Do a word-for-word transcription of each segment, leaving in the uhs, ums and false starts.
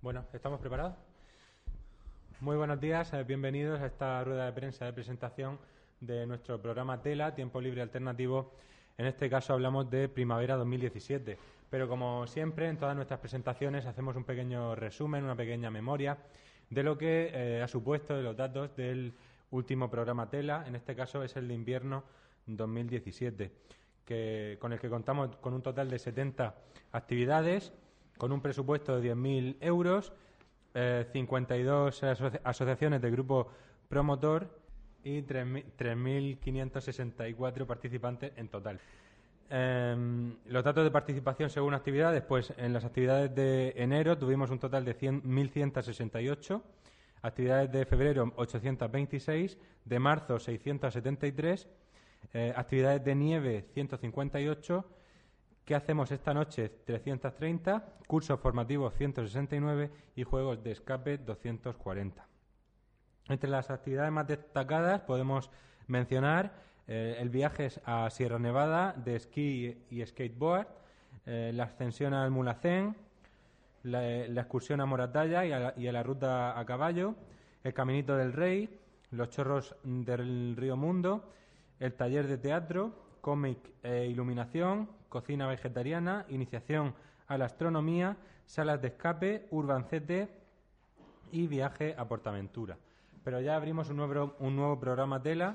Bueno, ¿estamos preparados? Muy buenos días, eh, bienvenidos a esta rueda de prensa de presentación de nuestro programa TELA, Tiempo Libre Alternativo. En este caso hablamos de primavera dos mil diecisiete, pero como siempre en todas nuestras presentaciones hacemos un pequeño resumen, una pequeña memoria de lo que eh, ha supuesto, de los datos del último programa TELA, en este caso es el de invierno dos mil diecisiete, que, con el que contamos con un total de setenta actividades, con un presupuesto de diez mil euros, eh, cincuenta y dos aso asociaciones del grupo promotor y tres mil quinientos sesenta y cuatro participantes en total. Eh, los datos de participación según actividades, pues en las actividades de enero tuvimos un total de mil ciento sesenta y ocho, actividades de febrero ochocientos veintiséis, de marzo seiscientos setenta y tres, eh, actividades de nieve ciento cincuenta y ocho, ¿qué hacemos esta noche? trescientos treinta, cursos formativos ciento sesenta y nueve y juegos de escape doscientos cuarenta. Entre las actividades más destacadas podemos mencionar eh, el viaje a Sierra Nevada de esquí y skateboard, eh, la ascensión al Mulhacén, la, la excursión a Moratalla y a, la, y a la ruta a caballo, el Caminito del Rey, los chorros del Río Mundo, el taller de teatro, cómic e iluminación, cocina vegetariana, iniciación a la astronomía, salas de escape, Urban C T y viaje a Portaventura. Pero ya abrimos un nuevo, un nuevo programa TELA,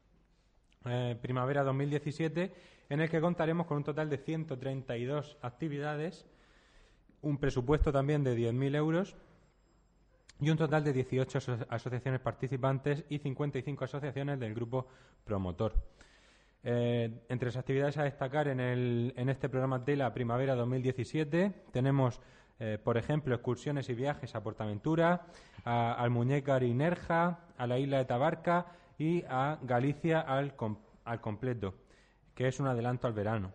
eh, primavera dos mil diecisiete, en el que contaremos con un total de ciento treinta y dos actividades, un presupuesto también de diez mil euros y un total de dieciocho aso asociaciones participantes y cincuenta y cinco asociaciones del grupo promotor. Eh, entre las actividades a destacar en, el, en este programa TELA Primavera dos mil diecisiete tenemos, eh, por ejemplo, excursiones y viajes a Portaventura, a Almuñécar y Nerja, a la isla de Tabarca y a Galicia al, com al completo, que es un adelanto al verano.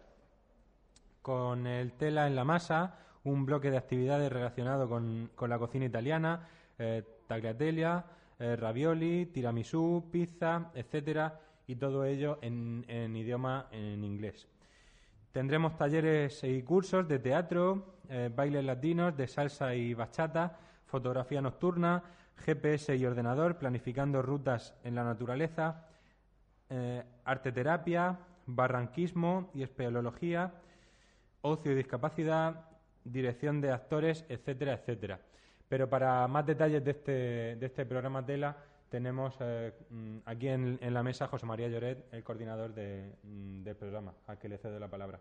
Con el TELA en la masa, un bloque de actividades relacionado con, con la cocina italiana, eh, tagliatella, eh, ravioli, tiramisú, pizza, etcétera, y todo ello en, en idioma en inglés. Tendremos talleres y cursos de teatro, eh, bailes latinos, de salsa y bachata, fotografía nocturna, G P S y ordenador, planificando rutas en la naturaleza, eh, arteterapia, barranquismo y espeleología, ocio y discapacidad, dirección de actores, etcétera, etcétera. Pero para más detalles de este, de este programa TELA, tenemos eh, aquí en, en la mesa a José María Lloret, el coordinador de, del programa, al que le cedo la palabra.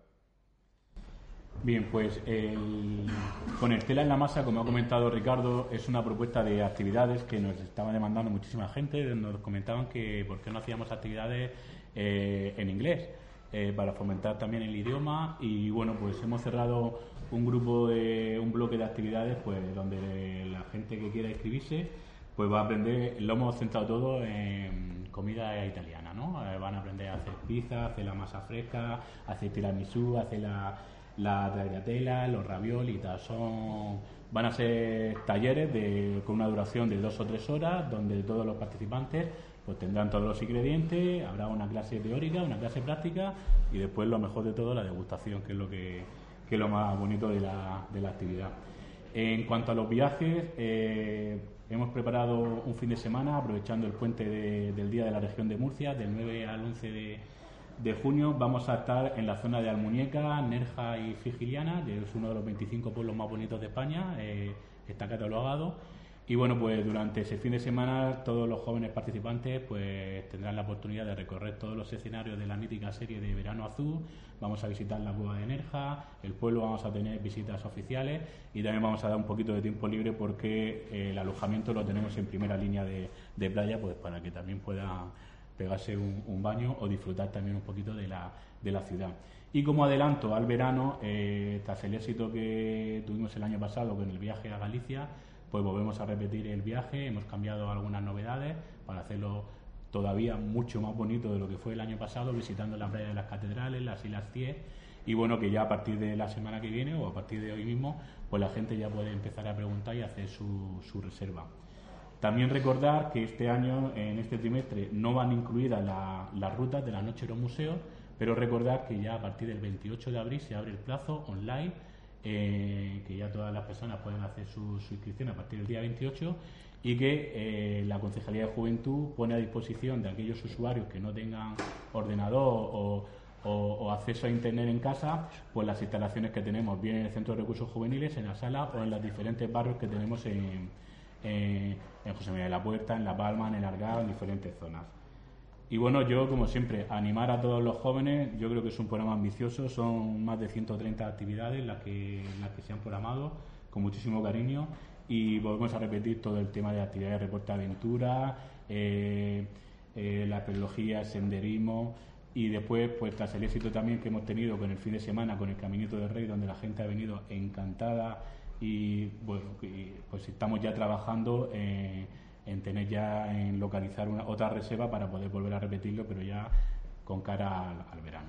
Bien, pues el, con el TELA en la masa, como ha comentado Ricardo, es una propuesta de actividades que nos estaba demandando muchísima gente. Nos comentaban que por qué no hacíamos actividades eh, en inglés, eh, para fomentar también el idioma. Y bueno, pues hemos cerrado un grupo de un bloque de actividades, pues donde la gente que quiera inscribirse pues va a aprender. Lo hemos centrado todo en comida italiana, ¿no? Eh, van a aprender a hacer pizza, a hacer la masa fresca, a hacer tiramisú, a hacer la, la tagliatella, los ravioli y tal. Son, van a ser talleres de, con una duración de dos o tres horas, donde todos los participantes pues tendrán todos los ingredientes, habrá una clase teórica, una clase práctica y después lo mejor de todo, la degustación, que es lo que, que es lo más bonito de la, de la actividad. En cuanto a los viajes, eh, hemos preparado un fin de semana aprovechando el puente de, del Día de la Región de Murcia, del nueve al once de, de junio. Vamos a estar en la zona de Almuñécar, Nerja y Frigiliana, que es uno de los veinticinco pueblos más bonitos de España, eh, está catalogado. Y bueno, pues durante ese fin de semana todos los jóvenes participantes pues tendrán la oportunidad de recorrer todos los escenarios de la mítica serie de Verano Azul. Vamos a visitar la cueva de Nerja, el pueblo, vamos a tener visitas oficiales y también vamos a dar un poquito de tiempo libre porque eh, el alojamiento lo tenemos en primera línea de, de playa, pues para que también pueda pegarse un, un baño o disfrutar también un poquito de la, de la ciudad. Y como adelanto al verano, eh, tras el éxito que tuvimos el año pasado con el viaje a Galicia, pues volvemos a repetir el viaje. Hemos cambiado algunas novedades para hacerlo todavía mucho más bonito de lo que fue el año pasado, visitando la playa de las Catedrales, las Islas Cíes, y bueno, que ya a partir de la semana que viene o a partir de hoy mismo, pues la gente ya puede empezar a preguntar y hacer su, su reserva. También recordar que este año, en este trimestre, no van incluidas la, las rutas de la Noche de los Museos, pero recordar que ya a partir del veintiocho de abril se abre el plazo online eh, que ya todas las personas pueden hacer su, su inscripción a partir del día veintiocho, y que eh, la Concejalía de Juventud pone a disposición de aquellos usuarios que no tengan ordenador o, o, o acceso a Internet en casa, pues las instalaciones que tenemos, bien en el Centro de Recursos Juveniles, en la sala o en los diferentes barrios que tenemos en, en, en José María de la Puerta, en La Palma, en el Argao, en diferentes zonas. Y bueno, yo, como siempre, animar a todos los jóvenes. Yo creo que es un programa ambicioso, son más de ciento treinta actividades las que, las que se han programado, con muchísimo cariño, y volvemos a repetir todo el tema de actividades de deporte aventura, eh, eh, la espeleología, el senderismo, y después, pues tras el éxito también que hemos tenido con el fin de semana, con el Caminito del Rey, donde la gente ha venido encantada, y bueno, pues estamos ya trabajando eh, en tener ya, en localizar una, otra reserva para poder volver a repetirlo, pero ya con cara al, al verano.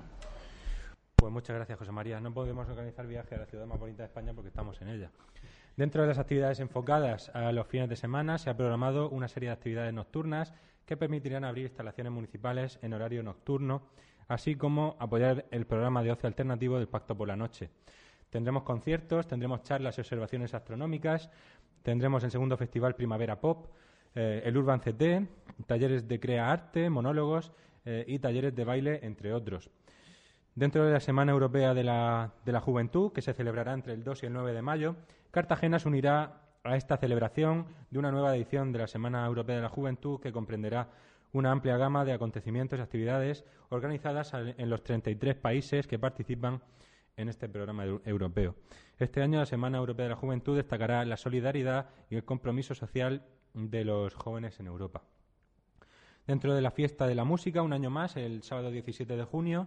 Pues muchas gracias, José María. No podemos organizar viaje a la ciudad más bonita de España porque estamos en ella. Dentro de las actividades enfocadas a los fines de semana, se ha programado una serie de actividades nocturnas que permitirán abrir instalaciones municipales en horario nocturno, así como apoyar el programa de ocio alternativo del Pacto por la Noche. Tendremos conciertos, tendremos charlas y observaciones astronómicas, tendremos el segundo Festival Primavera Pop, eh, el Urban C T, talleres de Crea Arte, monólogos eh, y talleres de baile, entre otros. Dentro de la Semana Europea de la, de la Juventud, que se celebrará entre el dos y el nueve de mayo, Cartagena se unirá a esta celebración de una nueva edición de la Semana Europea de la Juventud, que comprenderá una amplia gama de acontecimientos y actividades organizadas en los treinta y tres países que participan en este programa europeo. Este año la Semana Europea de la Juventud destacará la solidaridad y el compromiso social de los jóvenes en Europa. Dentro de la Fiesta de la Música, un año más, el sábado diecisiete de junio,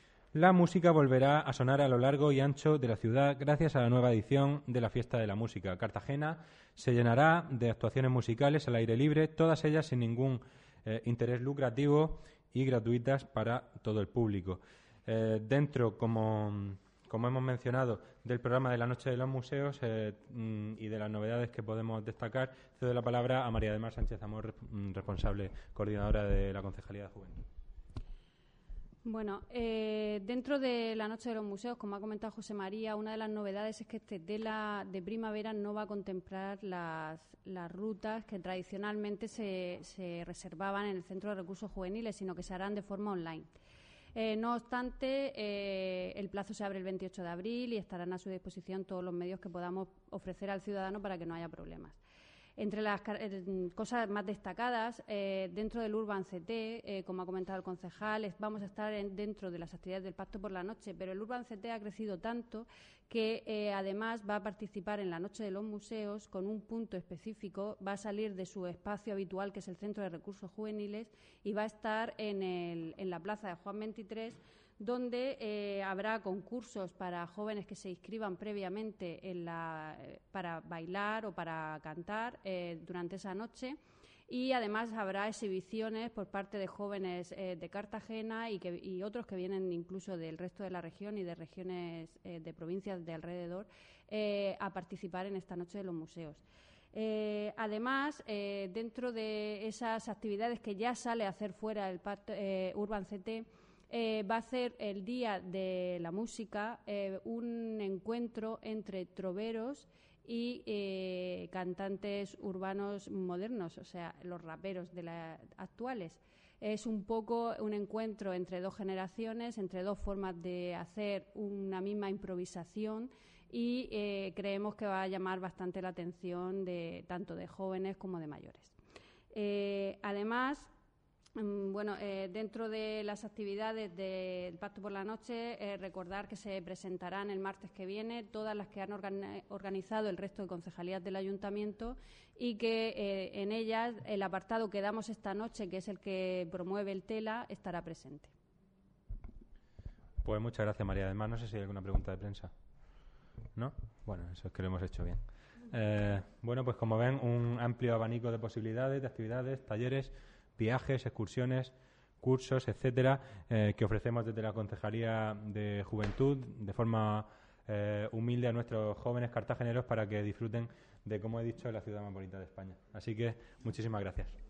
la música volverá a sonar a lo largo y ancho de la ciudad gracias a la nueva edición de la Fiesta de la Música. Cartagena se llenará de actuaciones musicales al aire libre, todas ellas sin ningún eh, interés lucrativo y gratuitas para todo el público. Eh, dentro, como, como hemos mencionado, del programa de la Noche de los Museos eh, y de las novedades que podemos destacar, cedo la palabra a María del Mar Sánchez Amor, responsable coordinadora de la Concejalía de Juventud. Bueno, eh, dentro de la Noche de los Museos, como ha comentado José María, una de las novedades es que este Tela de primavera no va a contemplar las, las rutas que tradicionalmente se, se reservaban en el Centro de Recursos Juveniles, sino que se harán de forma online. Eh, no obstante, eh, el plazo se abre el veintiocho de abril y estarán a su disposición todos los medios que podamos ofrecer al ciudadano para que no haya problemas. Entre las eh, cosas más destacadas, eh, dentro del Urban C T, eh, como ha comentado el concejal, es, vamos a estar en, dentro de las actividades del Pacto por la Noche, pero el Urban C T ha crecido tanto que eh, además va a participar en la Noche de los Museos con un punto específico, va a salir de su espacio habitual, que es el Centro de Recursos Juveniles, y va a estar en, el, en la plaza de Juan veintitrés, donde eh, habrá concursos para jóvenes que se inscriban previamente en la, eh, para bailar o para cantar eh, durante esa noche, y además habrá exhibiciones por parte de jóvenes eh, de Cartagena y, que, y otros que vienen incluso del resto de la región y de regiones eh, de provincias de alrededor eh, a participar en esta Noche de los Museos. Eh, además, eh, dentro de esas actividades que ya sale a hacer fuera el Pacto, eh, Urban C T, Eh, va a ser el Día de la Música eh, un encuentro entre troveros y eh, cantantes urbanos modernos, o sea, los raperos de la, actuales. Es un poco un encuentro entre dos generaciones, entre dos formas de hacer una misma improvisación, y eh, creemos que va a llamar bastante la atención de tanto de jóvenes como de mayores. Eh, además, Bueno, eh, dentro de las actividades del Pacto por la Noche, eh, recordar que se presentarán el martes que viene todas las que han organi- organizado el resto de concejalías del Ayuntamiento, y que eh, en ellas el apartado que damos esta noche, que es el que promueve el Tela, estará presente. Pues muchas gracias, María del Mar. No sé si hay alguna pregunta de prensa. ¿No? Bueno, eso es que lo hemos hecho bien. Eh, bueno, pues como ven, un amplio abanico de posibilidades, de actividades, talleres, viajes, excursiones, cursos, etcétera, eh, que ofrecemos desde la Concejalía de Juventud de forma eh, humilde a nuestros jóvenes cartageneros para que disfruten de, como he dicho, la ciudad más bonita de España. Así que muchísimas gracias.